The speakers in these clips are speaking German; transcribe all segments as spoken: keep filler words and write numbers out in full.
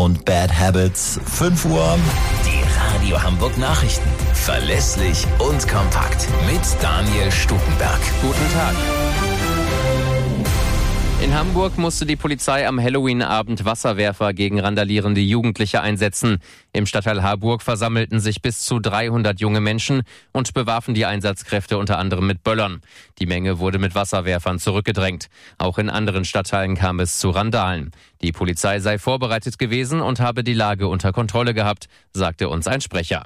und Bad Habits. fünf Uhr. Die Radio Hamburg Nachrichten. Verlässlich und kompakt. Mit Daniel Stukenberg. Guten Tag. In Hamburg musste die Polizei am Halloween-Abend Wasserwerfer gegen randalierende Jugendliche einsetzen. Im Stadtteil Harburg versammelten sich bis zu dreihundert junge Menschen und bewarfen die Einsatzkräfte unter anderem mit Böllern. Die Menge wurde mit Wasserwerfern zurückgedrängt. Auch in anderen Stadtteilen kam es zu Randalen. Die Polizei sei vorbereitet gewesen und habe die Lage unter Kontrolle gehabt, sagte uns ein Sprecher.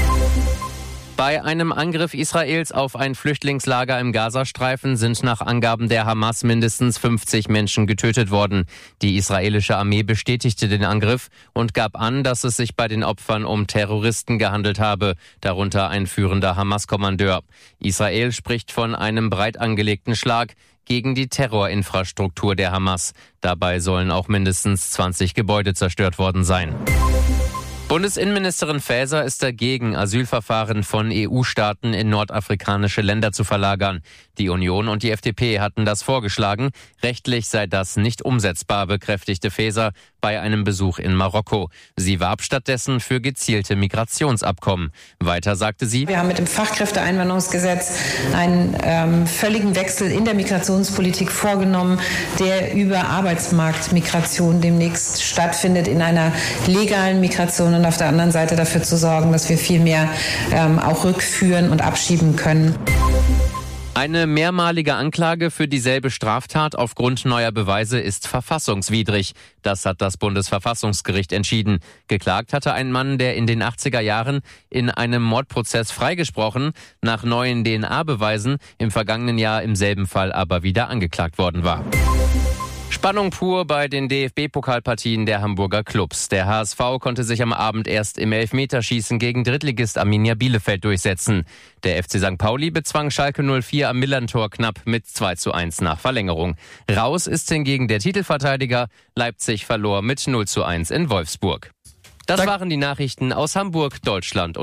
Bei einem Angriff Israels auf ein Flüchtlingslager im Gazastreifen sind nach Angaben der Hamas mindestens fünfzig Menschen getötet worden. Die israelische Armee bestätigte den Angriff und gab an, dass es sich bei den Opfern um Terroristen gehandelt habe, darunter ein führender Hamas-Kommandeur. Israel spricht von einem breit angelegten Schlag gegen die Terrorinfrastruktur der Hamas. Dabei sollen auch mindestens zwanzig Gebäude zerstört worden sein. Bundesinnenministerin Faeser ist dagegen, Asylverfahren von E U-Staaten in nordafrikanische Länder zu verlagern. Die Union und die F D P hatten das vorgeschlagen. Rechtlich sei das nicht umsetzbar, bekräftigte Faeser bei einem Besuch in Marokko. Sie warb stattdessen für gezielte Migrationsabkommen. Weiter sagte sie: Wir haben mit dem Fachkräfteeinwanderungsgesetz einen ähm, völligen Wechsel in der Migrationspolitik vorgenommen, der über Arbeitsmarktmigration demnächst stattfindet, in einer legalen Migration, und auf der anderen Seite dafür zu sorgen, dass wir viel mehr ähm, auch rückführen und abschieben können. Eine mehrmalige Anklage für dieselbe Straftat aufgrund neuer Beweise ist verfassungswidrig. Das hat das Bundesverfassungsgericht entschieden. Geklagt hatte ein Mann, der in den achtziger Jahren in einem Mordprozess freigesprochen, nach neuen D N A-Beweisen im vergangenen Jahr im selben Fall aber wieder angeklagt worden war. Spannung pur bei den D F B-Pokalpartien der Hamburger Clubs. Der H S V konnte sich am Abend erst im Elfmeterschießen gegen Drittligist Arminia Bielefeld durchsetzen. Der F C Sankt Pauli bezwang Schalke null vier am Millerntor knapp mit zwei zu eins nach Verlängerung. Raus ist hingegen der Titelverteidiger. Leipzig verlor mit null zu eins in Wolfsburg. Das waren die Nachrichten aus Hamburg, Deutschland.